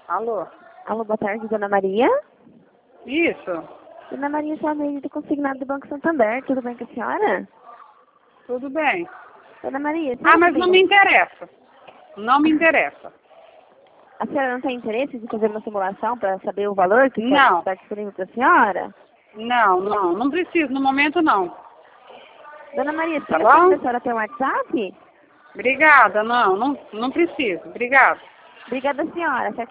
Alô? Alô, boa tarde, Dona Maria. Isso, Dona Maria, sou a Maria do consignado do Banco Santander. Tudo bem com a senhora? tudo bem. Dona Maria, Mas não me interessa. Não me interessa. a senhora não tem interesse de fazer uma simulação para saber o valor que Não. está disponível para a senhora? Não preciso, no momento não. Dona Maria, Tá será que bom? a senhora tem um WhatsApp? Obrigada, não preciso. Obrigada. Obrigada, senhora.